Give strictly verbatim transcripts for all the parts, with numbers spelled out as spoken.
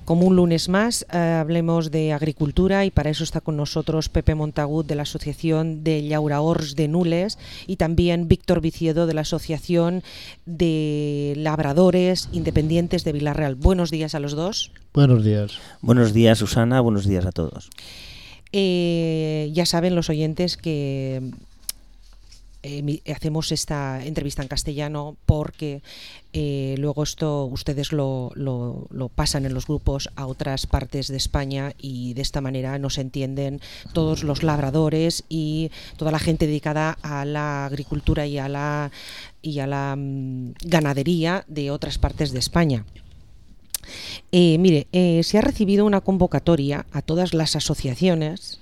como un lunes más, eh, hablemos de agricultura y para eso está con nosotros Pepe Montagut de la Asociación de Llauraors de Nules y también Víctor Viciedo de la Asociación de Labradores Independientes de Vila-real. Buenos días a los dos. Buenos días. Buenos días, Susana. Buenos días a todos. Eh, ya saben los oyentes que Eh, hacemos esta entrevista en castellano porque eh, luego esto ustedes lo, lo, lo pasan en los grupos a otras partes de España y de esta manera nos entienden todos los labradores y toda la gente dedicada a la agricultura y a la, y a la um, ganadería de otras partes de España. Eh, mire, eh, se ha recibido una convocatoria a todas las asociaciones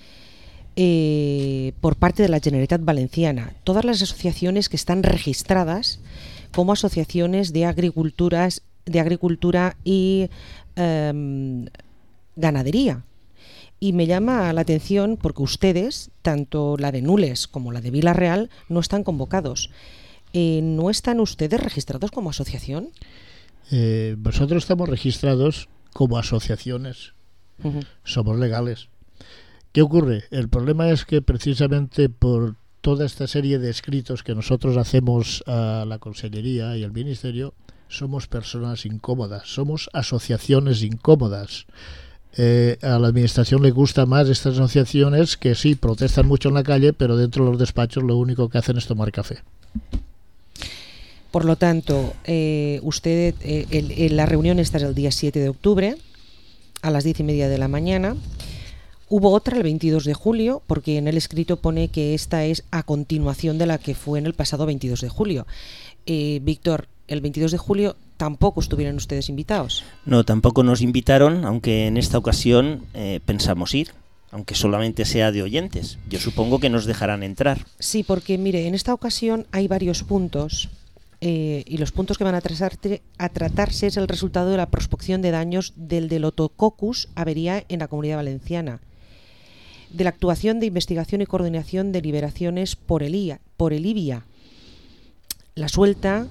Eh, por parte de la Generalitat Valenciana, todas las asociaciones que están registradas como asociaciones de agriculturas, de agricultura y eh, ganadería. Y me llama la atención porque ustedes, tanto la de Nules como la de Vila-real, no están convocados. Eh, ¿No están ustedes registrados como asociación? Eh, nosotros estamos registrados como asociaciones. Uh-huh. Somos legales. ¿Qué ocurre? El problema es que precisamente por toda esta serie de escritos que nosotros hacemos a la Consellería y al Ministerio, somos personas incómodas, somos asociaciones incómodas. Eh, a la Administración le gusta más estas asociaciones que sí, protestan mucho en la calle, pero dentro de los despachos lo único que hacen es tomar café. Por lo tanto, eh, usted, eh, el, el, la reunión esta es el día siete de octubre, a las diez y media de la mañana. Hubo otra el veintidós de julio, porque en el escrito pone que esta es a continuación de la que fue en el pasado veintidós de julio. Eh, Víctor, el veintidós de julio tampoco estuvieron ustedes invitados. No, tampoco nos invitaron, aunque en esta ocasión eh, pensamos ir, aunque solamente sea de oyentes. Yo supongo que nos dejarán entrar. Sí, porque mire, en esta ocasión hay varios puntos. Eh, y los puntos que van a, trazarte, a tratarse es el resultado de la prospección de daños del Delotococcus avería en la Comunidad Valenciana, de la actuación de investigación y coordinación de liberaciones por el, I A, por el I B I A, la suelta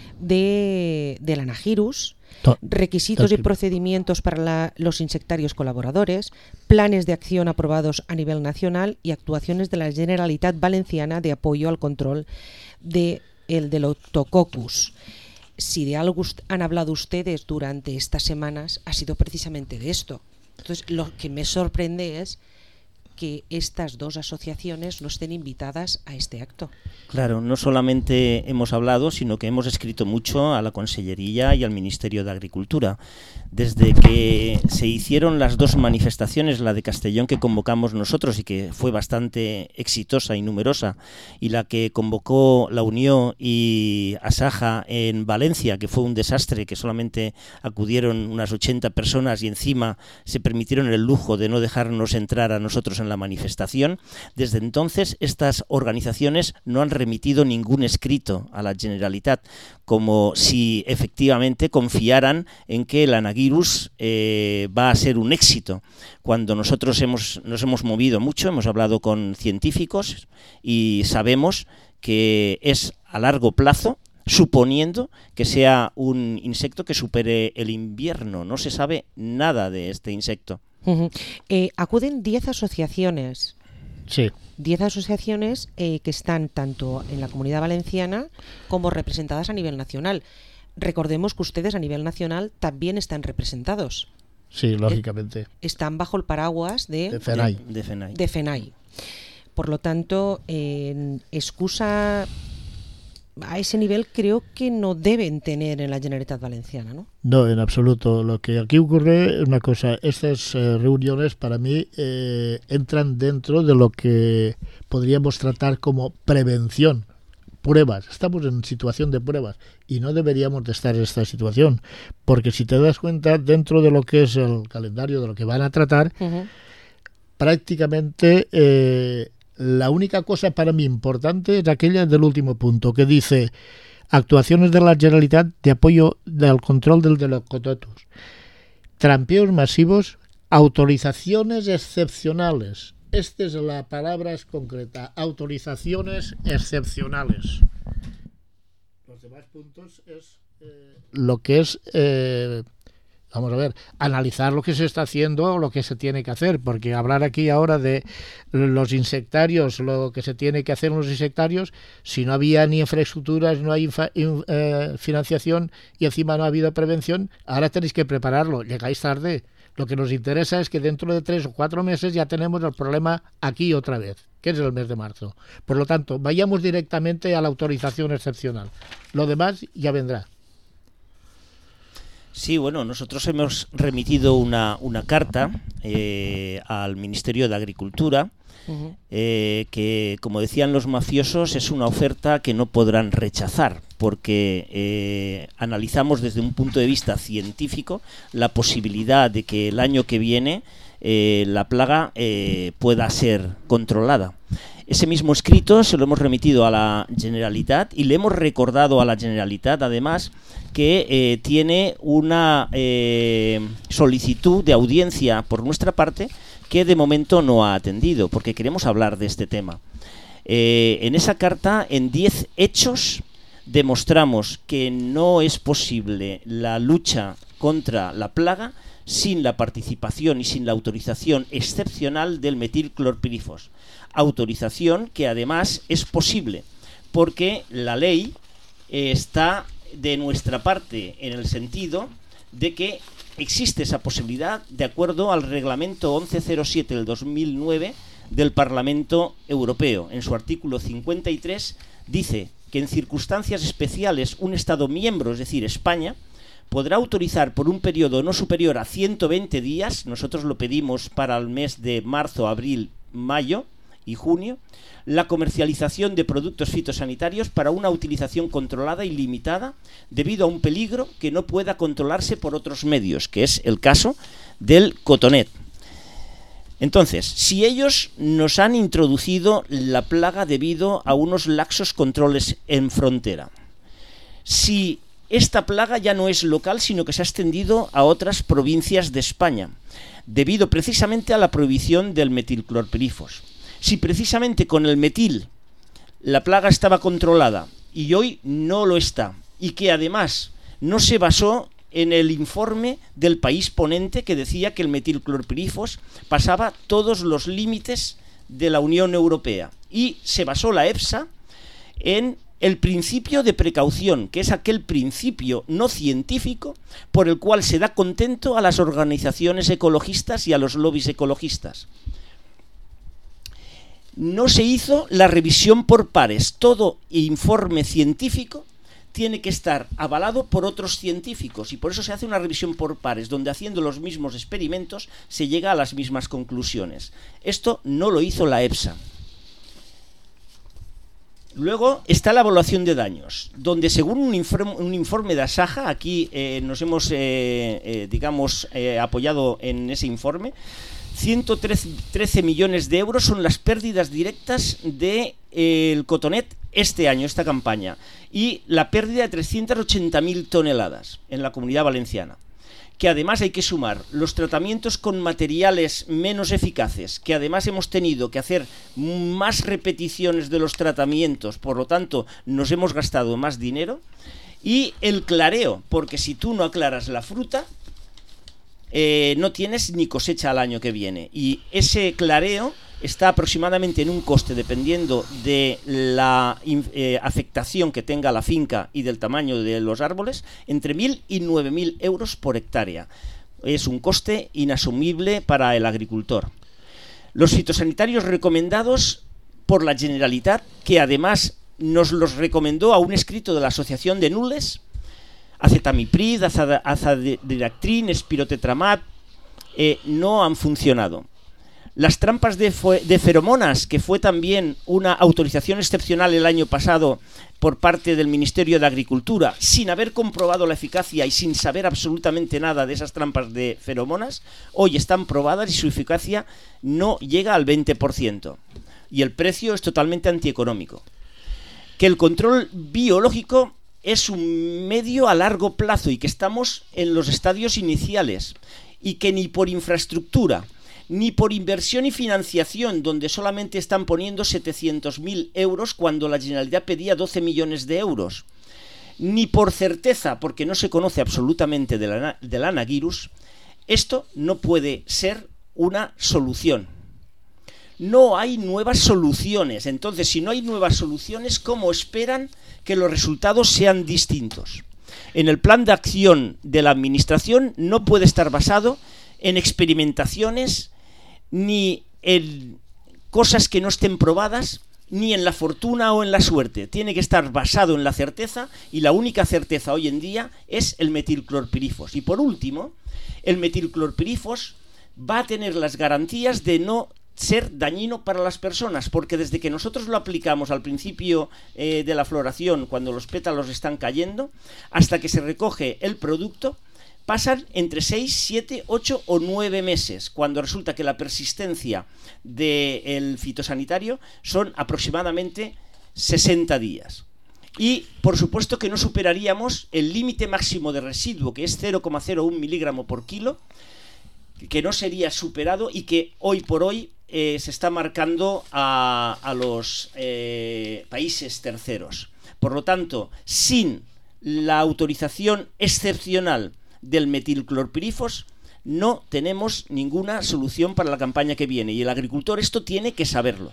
de, del Anagirus, requisitos y procedimientos para la, los insectarios colaboradores, planes de acción aprobados a nivel nacional y actuaciones de la Generalitat Valenciana de apoyo al control de el Delotococcus. Si de algo han hablado ustedes durante estas semanas ha sido precisamente de esto. Entonces, lo que me sorprende es que estas dos asociaciones no estén invitadas a este acto. Claro, no solamente hemos hablado, sino que hemos escrito mucho a la Consellería y al Ministerio de Agricultura. Desde que se hicieron las dos manifestaciones, la de Castellón que convocamos nosotros y que fue bastante exitosa y numerosa, y la que convocó la Unión y Asaja en Valencia, que fue un desastre, que solamente acudieron unas ochenta personas y encima se permitieron el lujo de no dejarnos entrar a nosotros en la manifestación. Desde entonces estas organizaciones no han remitido ningún escrito a la Generalitat, como si efectivamente confiaran en que el Anagirus eh, va a ser un éxito, cuando nosotros hemos, nos hemos movido mucho, hemos hablado con científicos y sabemos que es a largo plazo, suponiendo que sea un insecto que supere el invierno. No se sabe nada de este insecto. Uh-huh. Eh, acuden diez asociaciones. Sí. diez asociaciones eh, que están tanto en la Comunidad Valenciana como representadas a nivel nacional. Recordemos que ustedes a nivel nacional también están representados. Sí, lógicamente. Eh, están bajo el paraguas de, de FENAI. De, de FENAI. De FENAI. Por lo tanto, eh, excusa a ese nivel creo que no deben tener en la Generalitat Valenciana, ¿no? No, en absoluto. Lo que aquí ocurre es una cosa, estas eh, reuniones para mí eh, entran dentro de lo que podríamos tratar como prevención, pruebas. Estamos en situación de pruebas y no deberíamos de estar en esta situación, porque si te das cuenta, dentro de lo que es el calendario de lo que van a tratar, uh-huh. prácticamente eh, la única cosa para mí importante es aquella del último punto, que dice actuaciones de la Generalitat de apoyo al control del Delotococcus, trampeos masivos, autorizaciones excepcionales. Esta es la palabra es concreta, autorizaciones excepcionales. Los demás puntos es eh, lo que es eh, Vamos a ver, analizar lo que se está haciendo o lo que se tiene que hacer, porque hablar aquí ahora de los insectarios, lo que se tiene que hacer en los insectarios, si no había ni infraestructuras, no hay infa, in, eh, financiación y encima no ha habido prevención, ahora tenéis que prepararlo, llegáis tarde. Lo que nos interesa es que dentro de tres o cuatro meses ya tenemos el problema aquí otra vez, que es el mes de marzo. Por lo tanto, vayamos directamente a la autorización excepcional. Lo demás ya vendrá. Sí, bueno, nosotros hemos remitido una, una carta eh, al Ministerio de Agricultura uh-huh. eh, que, como decían los mafiosos, es una oferta que no podrán rechazar porque eh, analizamos desde un punto de vista científico la posibilidad de que el año que viene eh, la plaga eh, pueda ser controlada. Ese mismo escrito se lo hemos remitido a la Generalitat y le hemos recordado a la Generalitat, además, que eh, tiene una eh, solicitud de audiencia por nuestra parte que de momento no ha atendido, porque queremos hablar de este tema. Eh, en esa carta, en diez hechos, demostramos que no es posible la lucha contra la plaga sin la participación y sin la autorización excepcional del metilclorpirifos. Autorización que además es posible porque la ley eh, está de nuestra parte en el sentido de que existe esa posibilidad de acuerdo al reglamento once cero siete del dos mil nueve del Parlamento Europeo. En su artículo cincuenta y tres dice que en circunstancias especiales un Estado miembro, es decir, España, podrá autorizar por un periodo no superior a ciento veinte días, nosotros lo pedimos para el mes de marzo, abril, mayo y junio, la comercialización de productos fitosanitarios para una utilización controlada y limitada debido a un peligro que no pueda controlarse por otros medios, que es el caso del cotonet. Entonces, si ellos nos han introducido la plaga debido a unos laxos controles en frontera, si esta plaga ya no es local, sino que se ha extendido a otras provincias de España, debido precisamente a la prohibición del metilclorpirifos, si precisamente con el metil la plaga estaba controlada y hoy no lo está, y que además no se basó en el informe del país ponente que decía que el metilclorpirifos pasaba todos los límites de la Unión Europea, y se basó la EFSA en el principio de precaución, que es aquel principio no científico por el cual se da contento a las organizaciones ecologistas y a los lobbies ecologistas. No se hizo la revisión por pares. Todo informe científico tiene que estar avalado por otros científicos y por eso se hace una revisión por pares, donde haciendo los mismos experimentos se llega a las mismas conclusiones. Esto no lo hizo la EFSA. Luego está la evaluación de daños, donde según un informe, un informe de Asaja, aquí eh, nos hemos, eh, eh, digamos, eh, apoyado en ese informe, ciento trece millones de euros son las pérdidas directas del de, eh, cotonet este año, esta campaña, y la pérdida de trescientas ochenta mil toneladas en la Comunidad Valenciana. Que además hay que sumar los tratamientos con materiales menos eficaces, que además hemos tenido que hacer más repeticiones de los tratamientos, por lo tanto nos hemos gastado más dinero, y el clareo, porque si tú no aclaras la fruta, eh, no tienes ni cosecha al año que viene, y ese clareo está aproximadamente en un coste, dependiendo de la eh, afectación que tenga la finca y del tamaño de los árboles, entre mil y nueve mil euros por hectárea. Es un coste inasumible para el agricultor. Los fitosanitarios recomendados por la Generalitat, que además nos los recomendó a un escrito de la Asociación de Nules, acetamiprid, azadiractrin, espirotetramat, eh, no han funcionado. Las trampas de, de feromonas, que fue también una autorización excepcional el año pasado por parte del Ministerio de Agricultura, sin haber comprobado la eficacia y sin saber absolutamente nada de esas trampas de feromonas, hoy están probadas y su eficacia no llega al veinte por ciento. Y el precio es totalmente antieconómico. Que el control biológico es un medio a largo plazo y que estamos en los estadios iniciales y que ni por infraestructura ni por inversión y financiación, donde solamente están poniendo setecientos mil euros cuando la Generalitat pedía doce millones de euros, ni por certeza, porque no se conoce absolutamente del, ana, del Anagirus, esto no puede ser una solución. No hay nuevas soluciones. Entonces, si no hay nuevas soluciones, ¿cómo esperan que los resultados sean distintos? En el plan de acción de la Administración no puede estar basado en experimentaciones ni en cosas que no estén probadas, ni en la fortuna o en la suerte. Tiene que estar basado en la certeza, y la única certeza hoy en día es el metilclorpirifos. Y por último, el metilclorpirifos va a tener las garantías de no ser dañino para las personas, porque desde que nosotros lo aplicamos al principio eh, de la floración, cuando los pétalos están cayendo, hasta que se recoge el producto, pasan entre seis, siete, ocho o nueve meses, cuando resulta que la persistencia del fitosanitario son aproximadamente sesenta días. Y por supuesto que no superaríamos el límite máximo de residuo, que es cero coma cero uno miligramo por kilo, que no sería superado y que hoy por hoy eh, se está marcando a, a los eh, países terceros. Por lo tanto, sin la autorización excepcional del metilclorpirifos, no tenemos ninguna solución para la campaña que viene, y el agricultor esto tiene que saberlo.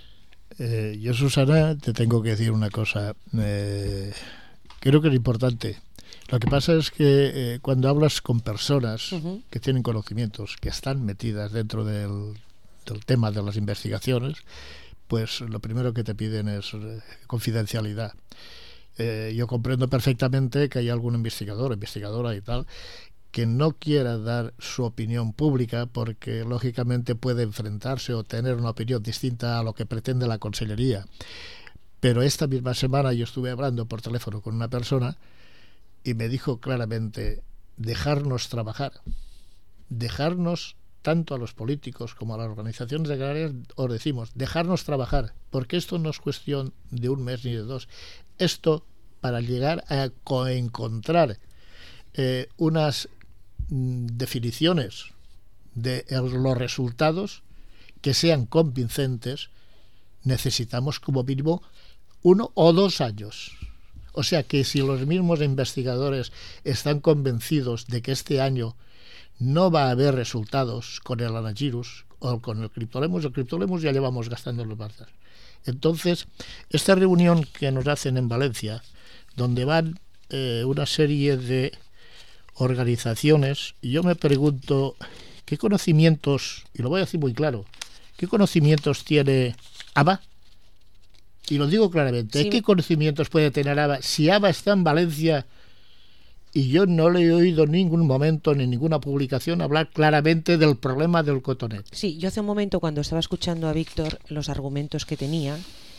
Eh, yo, Susana, te tengo que decir una cosa. Eh, creo que es importante. Lo que pasa es que eh, cuando hablas con personas uh-huh. que tienen conocimientos, que están metidas dentro del, del tema de las investigaciones, pues lo primero que te piden es eh, confidencialidad. Eh, yo comprendo perfectamente que hay algún investigador, investigadora y tal, que no quiera dar su opinión pública porque lógicamente puede enfrentarse o tener una opinión distinta a lo que pretende la consellería. Pero esta misma semana yo estuve hablando por teléfono con una persona y me dijo claramente: dejarnos trabajar, dejarnos, tanto a los políticos como a las organizaciones agrarias, os decimos, dejarnos trabajar, porque esto no es cuestión de un mes ni de dos. Esto, para llegar a encontrar eh, unas mm, definiciones de los resultados que sean convincentes, necesitamos como mínimo uno o dos años. O sea que si los mismos investigadores están convencidos de que este año no va a haber resultados con el Anagirus o con el Cryptolemus, el Cryptolemus ya llevamos gastando los barzas. Entonces, esta reunión que nos hacen en Valencia, donde van eh, una serie de organizaciones, y yo me pregunto, ¿qué conocimientos, y lo voy a decir muy claro, qué conocimientos tiene A B A? Y lo digo claramente, sí. ¿Qué conocimientos puede tener A B A? Si A B A está en Valencia y yo no le he oído en ningún momento ni en ninguna publicación hablar claramente del problema del cotonet. Sí, yo hace un momento, cuando estaba escuchando a Víctor los argumentos que tenía,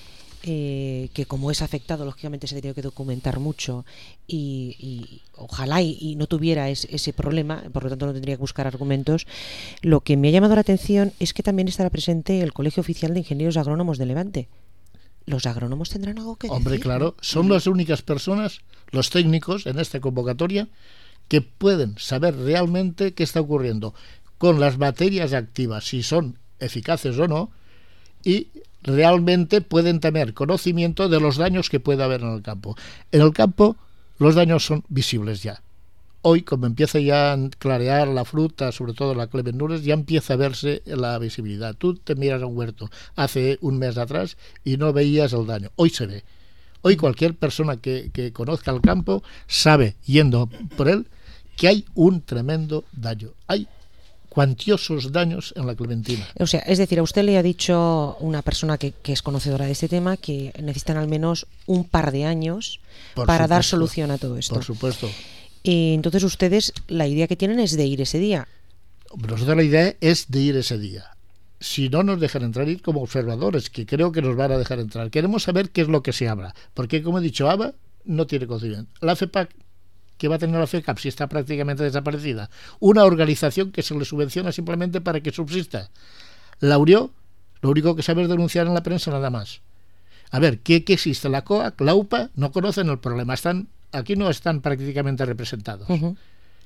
eh, que como es afectado, lógicamente se ha tenido que documentar mucho y, y ojalá y, y no tuviera es, ese problema, por lo tanto no tendría que buscar argumentos. Lo que me ha llamado la atención es que también estará presente el Colegio Oficial de Ingenieros Agrónomos de Levante. ¿Los agrónomos tendrán algo que decir? Hombre, claro, son las únicas personas, los técnicos en esta convocatoria, que pueden saber realmente qué está ocurriendo con las materias activas, si son eficaces o no, y realmente pueden tener conocimiento de los daños que puede haber en el campo. En el campo los daños son visibles ya. Hoy, como empieza ya a clarear la fruta, sobre todo la clemenures, ya empieza a verse la visibilidad. Tú te miras a un huerto hace un mes atrás y no veías el daño. Hoy se ve. Hoy cualquier persona que, que conozca el campo sabe, yendo por él, que hay un tremendo daño. Hay cuantiosos daños en la clementina. O sea, es decir, a usted le ha dicho una persona que, que es conocedora de este tema que necesitan al menos un par de años por para supuesto, dar solución a todo esto. Por supuesto. Y entonces ustedes, la idea que tienen es de ir ese día. Nosotros la idea es de ir ese día. Si no nos dejan entrar, ir como observadores, que creo que nos van a dejar entrar. Queremos saber qué es lo que se habla, porque como he dicho, A B A no tiene conocimiento. La FEPAC, que va a tener la FECAP si está prácticamente desaparecida, una organización que se le subvenciona simplemente para que subsista. La URIO, lo único que sabe es denunciar en la prensa nada más. A ver, ¿qué, qué existe? La COAC, la UPA, no conocen el problema, están aquí no están prácticamente representados. Uh-huh.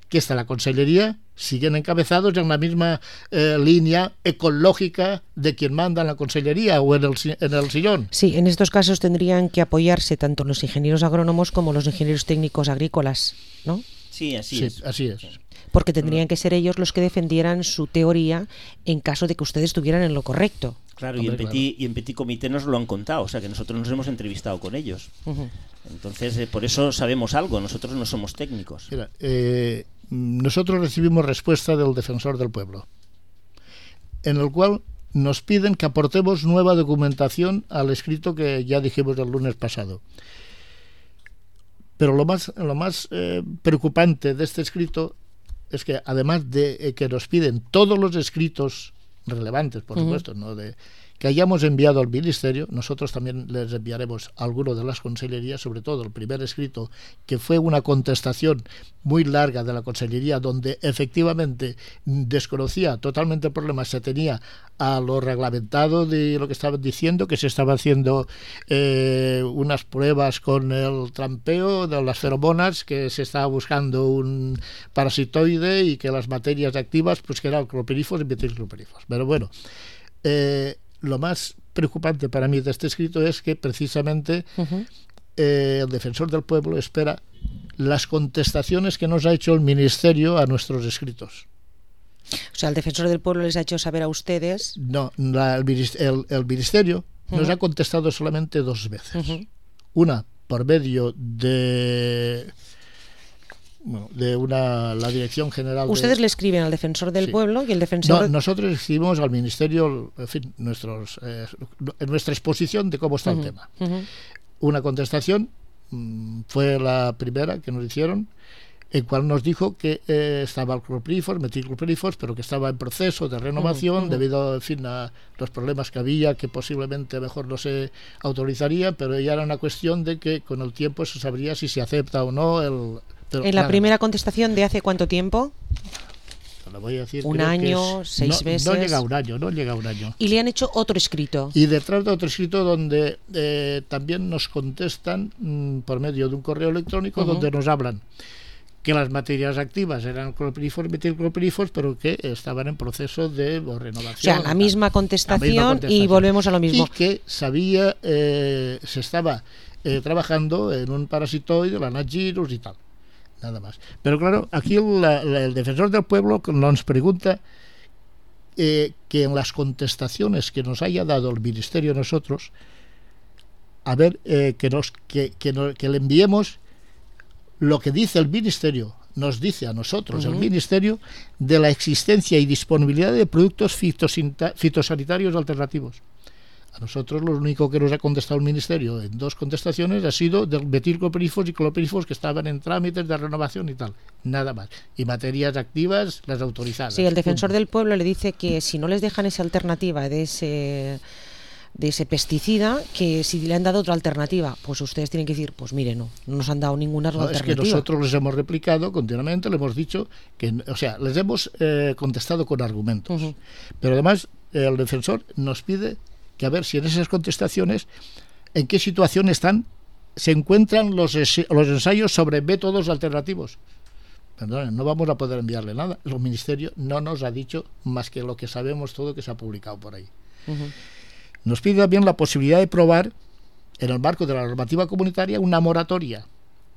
que está la Consellería, siguen encabezados en la misma eh, línea ecológica de quien manda en la Consellería o en el, en el sillón. Sí, en estos casos tendrían que apoyarse tanto los ingenieros agrónomos como los ingenieros técnicos agrícolas, ¿no? Sí, así sí, es. así es. Porque tendrían que ser ellos los que defendieran su teoría en caso de que ustedes estuvieran en lo correcto. Claro, Hombre, y, en Petit, claro. y en Petit Comité nos lo han contado, o sea que nosotros nos hemos entrevistado con ellos. Uh-huh. Entonces, eh, por eso sabemos algo, nosotros no somos técnicos. Mira, eh, nosotros recibimos respuesta del Defensor del Pueblo, en el cual nos piden que aportemos nueva documentación al escrito que ya dijimos el lunes pasado. Pero lo más, lo más eh, preocupante de este escrito es que, además de eh, que nos piden todos los escritos relevantes, por uh-huh. supuesto, ¿no?, de, que hayamos enviado al Ministerio, nosotros también les enviaremos a alguno de las consellerías, sobre todo el primer escrito, que fue una contestación muy larga de la Consellería, donde efectivamente desconocía totalmente el problema, se tenía a lo reglamentado de lo que estaban diciendo, que se estaba haciendo eh, unas pruebas con el trampeo de las feromonas, que se estaba buscando un parasitoide y que las materias activas pues que eran clorpirifos y metilclorpirifos. Pero bueno, eh, lo más preocupante para mí de este escrito es que precisamente uh-huh. eh, el Defensor del Pueblo espera las contestaciones que nos ha hecho el Ministerio a nuestros escritos. O sea, el Defensor del Pueblo les ha hecho saber a ustedes... No, la, el, el, el Ministerio uh-huh. nos ha contestado solamente dos veces. Uh-huh. Una por medio de... Bueno, de una la Dirección General. Ustedes de... le escriben al Defensor del sí. Pueblo y el Defensor... No, nosotros escribimos al Ministerio, en fin, nuestros, eh, nuestra exposición de cómo está uh-huh. el tema. Uh-huh. Una contestación mmm, fue la primera que nos hicieron, en cual nos dijo que eh, estaba el clorpirifos, metilclorpirifos, pero que estaba en proceso de renovación uh-huh. debido, en fin, a los problemas que había, que posiblemente mejor no se autorizaría, pero ya era una cuestión de que con el tiempo se sabría si se acepta o no el... Pero, ¿En la nada, primera contestación de hace cuánto tiempo? Lo voy a decir, un año, es, seis no, meses. No llega a un año, no llega a un año. Y le han hecho otro escrito. Y detrás de otro escrito donde eh, también nos contestan mmm, por medio de un correo electrónico uh-huh. donde nos hablan que las materias activas eran clorpirifos y metilclorpirifos, pero que estaban en proceso de renovación. O sea, la misma contestación, la misma contestación. Y volvemos a lo mismo. Y que sabía, eh, se estaba eh, trabajando en un parasitoide, la Nagirus y tal. Nada más. Pero claro, aquí el, el Defensor del Pueblo nos pregunta eh, que en las contestaciones que nos haya dado el Ministerio a nosotros, a ver, eh, que, nos, que, que, no, que le enviemos lo que dice el Ministerio, nos dice a nosotros uh-huh. el Ministerio, de la existencia y disponibilidad de productos fitosanitarios alternativos. A nosotros lo único que nos ha contestado el Ministerio en dos contestaciones ha sido del metilclorpirifos y clorpirifos que estaban en trámites de renovación y tal, nada más. Y materias activas, las autorizadas. Sí, el Defensor punto. del Pueblo le dice que si no les dejan esa alternativa de ese de ese pesticida, que si le han dado otra alternativa, pues ustedes tienen que decir, pues mire, no, no nos han dado ninguna no, alternativa. Es que nosotros les hemos replicado continuamente, le hemos dicho que, o sea, les hemos eh, contestado con argumentos. Uh-huh. Pero además eh, el defensor nos pide que a ver si en esas contestaciones en qué situación están se encuentran los, los ensayos sobre métodos alternativos. Perdón, no vamos a poder enviarle nada. El Ministerio no nos ha dicho más que lo que sabemos todo que se ha publicado por ahí. Uh-huh. Nos pide también la posibilidad de probar, en el marco de la normativa comunitaria, una moratoria.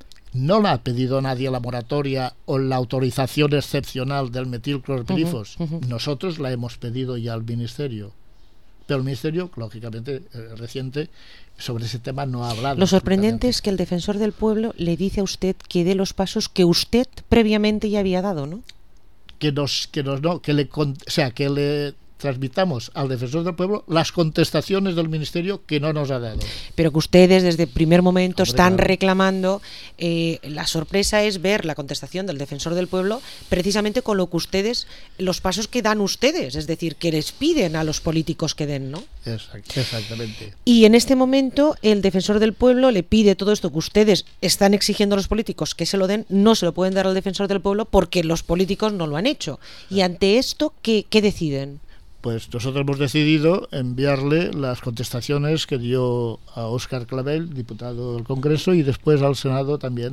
No la ha pedido nadie la moratoria o la autorización excepcional del metilclorpirifos. Uh-huh, uh-huh. Nosotros la hemos pedido ya al Ministerio. Pero el Ministerio, lógicamente, eh, reciente, sobre ese tema no ha hablado. Lo sorprendente es que el Defensor del Pueblo le dice a usted que dé los pasos que usted previamente ya había dado, ¿no? Que nos, que nos, no, que le, o sea, que le transmitamos al Defensor del Pueblo las contestaciones del Ministerio que no nos ha dado. Pero que ustedes desde el primer momento Hombre, están claro. reclamando, eh, la sorpresa es ver la contestación del Defensor del Pueblo precisamente con lo que ustedes, los pasos que dan ustedes, es decir, que les piden a los políticos que den, ¿no? Exact, exactamente. Y en este momento el Defensor del Pueblo le pide todo esto que ustedes están exigiendo a los políticos que se lo den, no se lo pueden dar al Defensor del Pueblo porque los políticos no lo han hecho. Y ante esto, ¿qué, qué deciden? Pues nosotros hemos decidido enviarle las contestaciones que dio a Óscar Clavel, diputado del Congreso, y después al Senado también,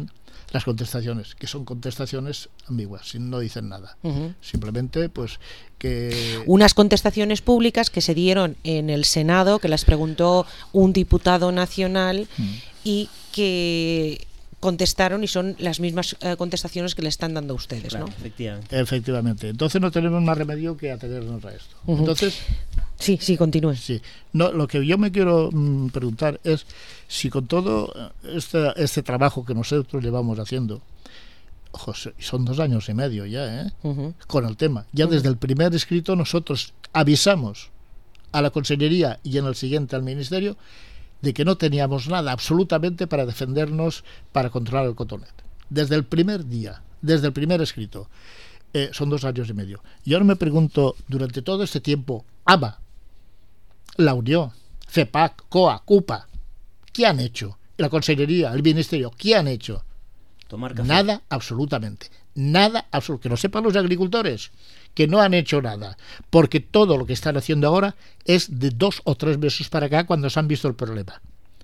las contestaciones, que son contestaciones ambiguas, no dicen nada. Uh-huh. Simplemente, pues, que... Unas contestaciones públicas que se dieron en el Senado, que las preguntó un diputado nacional uh-huh. y que contestaron y son las mismas eh, contestaciones que le están dando a ustedes, claro, ¿no? Efectivamente. Efectivamente. Entonces no tenemos más remedio que atenernos a esto. Uh-huh. Entonces... Sí, sí, continúe. Sí. No, lo que yo me quiero mm, preguntar es si con todo este, este trabajo que nosotros llevamos haciendo, ojo, son dos años y medio ya, ¿eh? Uh-huh. Con el tema. Ya uh-huh. desde el primer escrito nosotros avisamos a la Consellería y en el siguiente al Ministerio de que no teníamos nada absolutamente para defendernos, para controlar el cotonet. Desde el primer día, desde el primer escrito. Eh, son dos años y medio. Y ahora me pregunto, durante todo este tiempo, A B A, la Unión, CEPAC, COA, CUPA, ¿qué han hecho? La Consellería, el Ministerio, ¿qué han hecho? Tomar café. Nada, absolutamente. Nada, absolutamente. Que lo sepan los agricultores, que no han hecho nada. Porque todo lo que están haciendo ahora es de dos o tres meses para acá cuando se han visto el problema.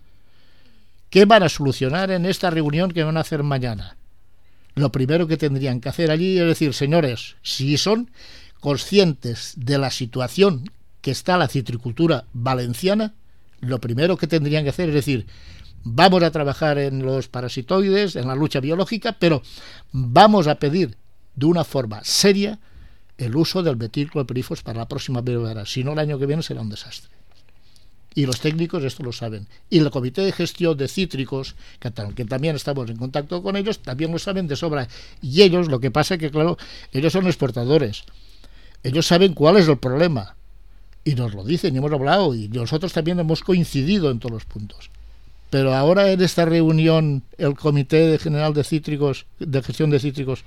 ¿Qué van a solucionar en esta reunión que van a hacer mañana? Lo primero que tendrían que hacer allí es decir, señores, si son conscientes de la situación que está la citricultura valenciana, lo primero que tendrían que hacer es decir, vamos a trabajar en los parasitoides, en la lucha biológica, pero vamos a pedir de una forma seria el uso del metilclopirifos para la próxima primavera, si no el año que viene será un desastre. Y los técnicos esto lo saben. Y el Comité de Gestión de Cítricos, que, que también estamos en contacto con ellos, también lo saben de sobra. Y ellos, lo que pasa es que, claro, ellos son exportadores. Ellos saben cuál es el problema. Y nos lo dicen, y hemos hablado, y nosotros también hemos coincidido en todos los puntos. Pero ahora en esta reunión, el Comité General de Cítricos, de Gestión de Cítricos,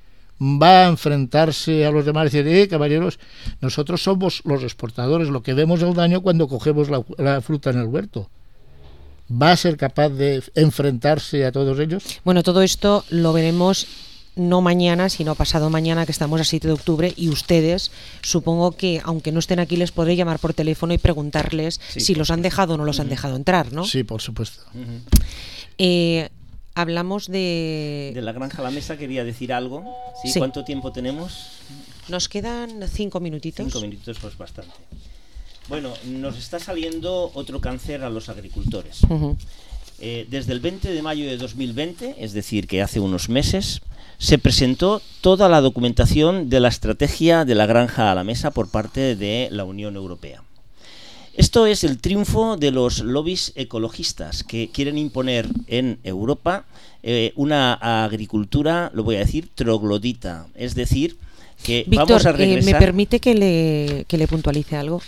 va a enfrentarse a los demás y decir, eh, caballeros, nosotros somos los exportadores, lo que vemos es el daño cuando cogemos la, la fruta en el huerto. ¿Va a ser capaz de enfrentarse a todos ellos? Bueno, todo esto lo veremos no mañana, sino pasado mañana, que estamos a siete de octubre, y ustedes, supongo que, aunque no estén aquí, les podré llamar por teléfono y preguntarles sí, si los han dejado o no los uh-huh. han dejado entrar, ¿no? Sí, por supuesto. Uh-huh. Eh... Hablamos de... De la granja a la mesa, quería decir algo. ¿Sí? Sí. ¿Cuánto tiempo tenemos? Nos quedan cinco minutitos. Cinco minutitos, pues bastante. Bueno, nos está saliendo otro cáncer a los agricultores. Uh-huh. Eh, desde el veinte de mayo de dos mil veinte, es decir, que hace unos meses, se presentó toda la documentación de la estrategia de la granja a la mesa por parte de la Unión Europea. Esto es el triunfo de los lobbies ecologistas que quieren imponer en Europa eh, una agricultura, lo voy a decir, troglodita. Es decir, que Víctor, vamos a regresar... Eh, ¿me permite que le, que le puntualice algo?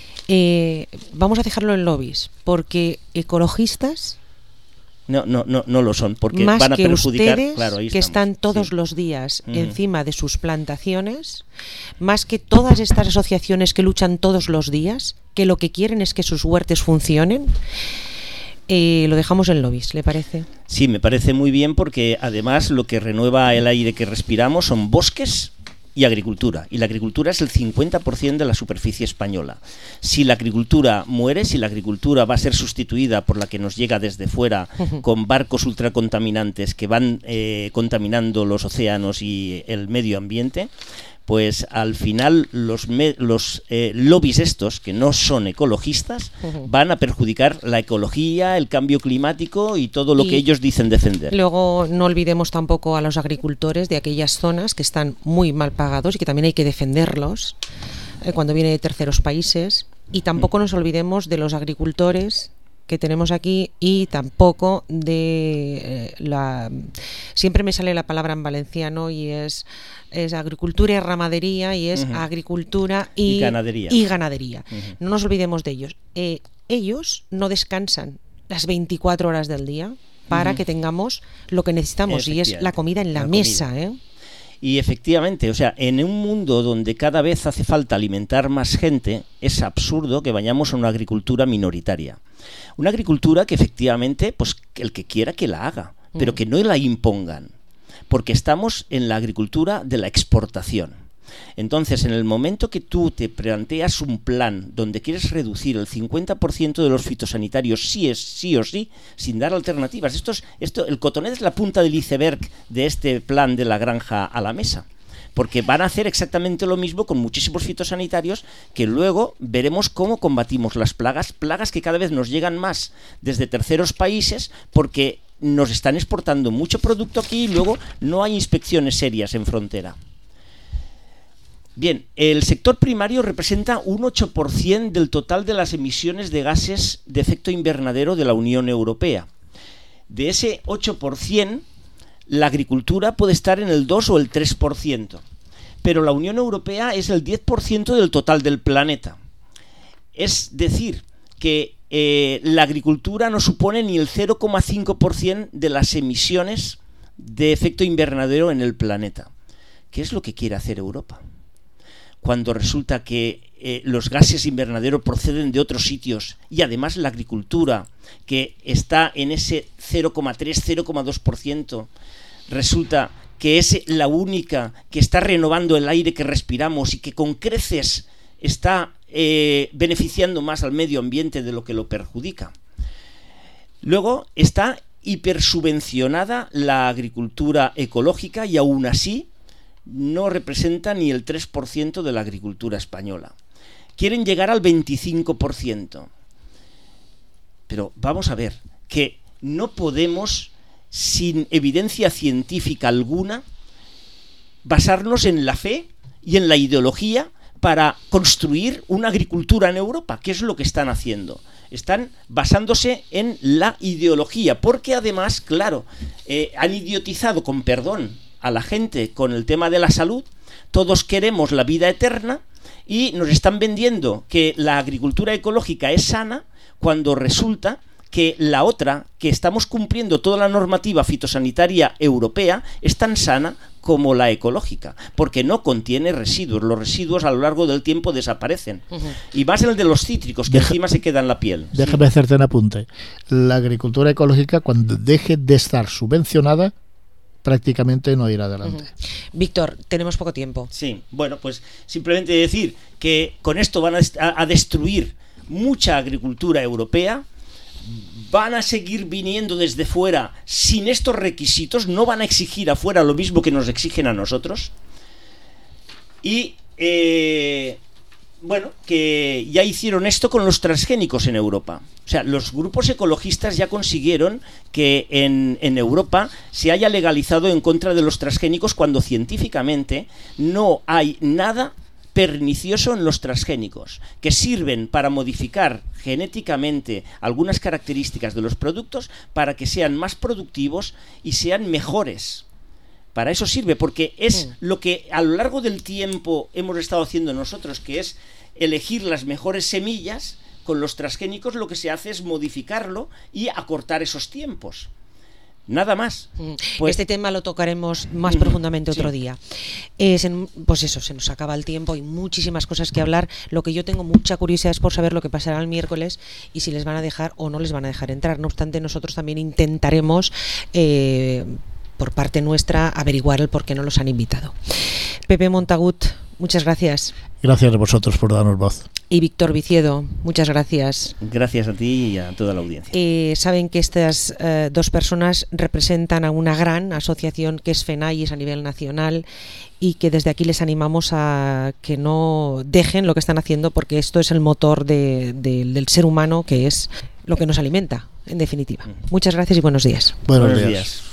Eh, vamos a dejarlo en lobbies, porque ecologistas... No, no, no, no lo son, porque más van a que perjudicar, ustedes, claro, ahí que estamos, están todos sí. los días uh-huh. encima de sus plantaciones, más que todas estas asociaciones que luchan todos los días, que lo que quieren es que sus huertos funcionen. Eh, lo dejamos en lobbies, ¿le parece? Sí, me parece muy bien, porque además lo que renueva el aire que respiramos son bosques y agricultura, y la agricultura es el cincuenta por ciento de la superficie española. Si la agricultura muere, si la agricultura va a ser sustituida por la que nos llega desde fuera con barcos ultracontaminantes que van eh, contaminando los océanos y el medio ambiente, pues al final los, me, los eh, lobbies estos, que no son ecologistas, uh-huh. van a perjudicar la ecología, el cambio climático y todo lo y que ellos dicen defender. Luego no olvidemos tampoco a los agricultores de aquellas zonas que están muy mal pagados y que también hay que defenderlos eh, cuando viene de terceros países. Y tampoco nos olvidemos de los agricultores que tenemos aquí y tampoco de eh, la... Siempre me sale la palabra en valenciano y es, es agricultura y ramadería y es uh-huh. agricultura y, y ganadería. Y ganadería. Uh-huh. No nos olvidemos de ellos. Eh, ellos no descansan las veinticuatro horas del día para uh-huh. que tengamos lo que necesitamos y es la comida en la, la mesa, comida. ¿eh? Y efectivamente, o sea, en un mundo donde cada vez hace falta alimentar más gente, es absurdo que vayamos a una agricultura minoritaria. Una agricultura que efectivamente, pues el que quiera que la haga, pero que no la impongan, porque estamos en la agricultura de la exportación. Entonces, en el momento que tú te planteas un plan donde quieres reducir el cincuenta por ciento de los fitosanitarios sí es sí o sí, sin dar alternativas, esto es, esto, el cotonet es la punta del iceberg de este plan de la granja a la mesa. Porque van a hacer exactamente lo mismo con muchísimos fitosanitarios que luego veremos cómo combatimos las plagas, plagas que cada vez nos llegan más desde terceros países porque nos están exportando mucho producto aquí y luego no hay inspecciones serias en frontera. Bien, el sector primario representa un ocho por ciento del total de las emisiones de gases de efecto invernadero de la Unión Europea. De ese ocho por ciento, la agricultura puede estar en el dos o el tres por ciento, pero la Unión Europea es el diez por ciento del total del planeta. Es decir, que eh, la agricultura no supone ni el cero coma cinco por ciento de las emisiones de efecto invernadero en el planeta. ¿Qué es lo que quiere hacer Europa? Cuando resulta que eh, los gases invernadero proceden de otros sitios y además la agricultura, que está en ese cero coma tres, cero coma dos por ciento, resulta que es la única que está renovando el aire que respiramos y que con creces está eh, beneficiando más al medio ambiente de lo que lo perjudica. Luego está hipersubvencionada la agricultura ecológica y aún así no representa ni el tres por ciento de la agricultura española. Quieren llegar al veinticinco por ciento. Pero vamos a ver, que no podemos, sin evidencia científica alguna, basarnos en la fe y en la ideología para construir una agricultura en Europa, que es lo que están haciendo. Están basándose en la ideología, porque además, claro, eh, han idiotizado, con perdón, a la gente con el tema de la salud. Todos queremos la vida eterna y nos están vendiendo que la agricultura ecológica es sana cuando resulta que la otra, que estamos cumpliendo toda la normativa fitosanitaria europea, es tan sana como la ecológica, porque no contiene residuos. Los residuos a lo largo del tiempo desaparecen. Uh-huh. Y más el de los cítricos, que Deja, encima se queda en la piel. Déjame sí. hacerte un apunte. La agricultura ecológica, cuando deje de estar subvencionada, prácticamente no irá adelante. Uh-huh. Víctor, tenemos poco tiempo. Sí, bueno, pues simplemente decir que con esto van a, a destruir mucha agricultura europea, van a seguir viniendo desde fuera sin estos requisitos, no van a exigir afuera lo mismo que nos exigen a nosotros, y eh, bueno, que ya hicieron esto con los transgénicos en Europa. O sea, los grupos ecologistas ya consiguieron que en, en Europa se haya legalizado en contra de los transgénicos cuando científicamente no hay nada pernicioso en los transgénicos, que sirven para modificar genéticamente algunas características de los productos para que sean más productivos y sean mejores. Para eso sirve, porque es mm. lo que a lo largo del tiempo hemos estado haciendo nosotros, que es elegir las mejores semillas. Con los transgénicos lo que se hace es modificarlo y acortar esos tiempos. Nada más. Pues, este tema lo tocaremos más profundamente otro sí. día. Eh, se, pues eso, se nos acaba el tiempo, hay muchísimas cosas que hablar. Lo que yo tengo mucha curiosidad es por saber lo que pasará el miércoles y si les van a dejar o no les van a dejar entrar. No obstante, nosotros también intentaremos, eh, por parte nuestra, averiguar el por qué no los han invitado. Pepe Montagut, muchas gracias. Gracias a vosotros por darnos voz. Y Víctor Viciedo, muchas gracias. Gracias a ti y a toda la audiencia. Eh, saben que estas eh, dos personas representan a una gran asociación que es FENAIS a nivel nacional y que desde aquí les animamos a que no dejen lo que están haciendo, porque esto es el motor de, de, del ser humano, que es lo que nos alimenta, en definitiva. Muchas gracias y buenos días. Buenos, buenos días. días.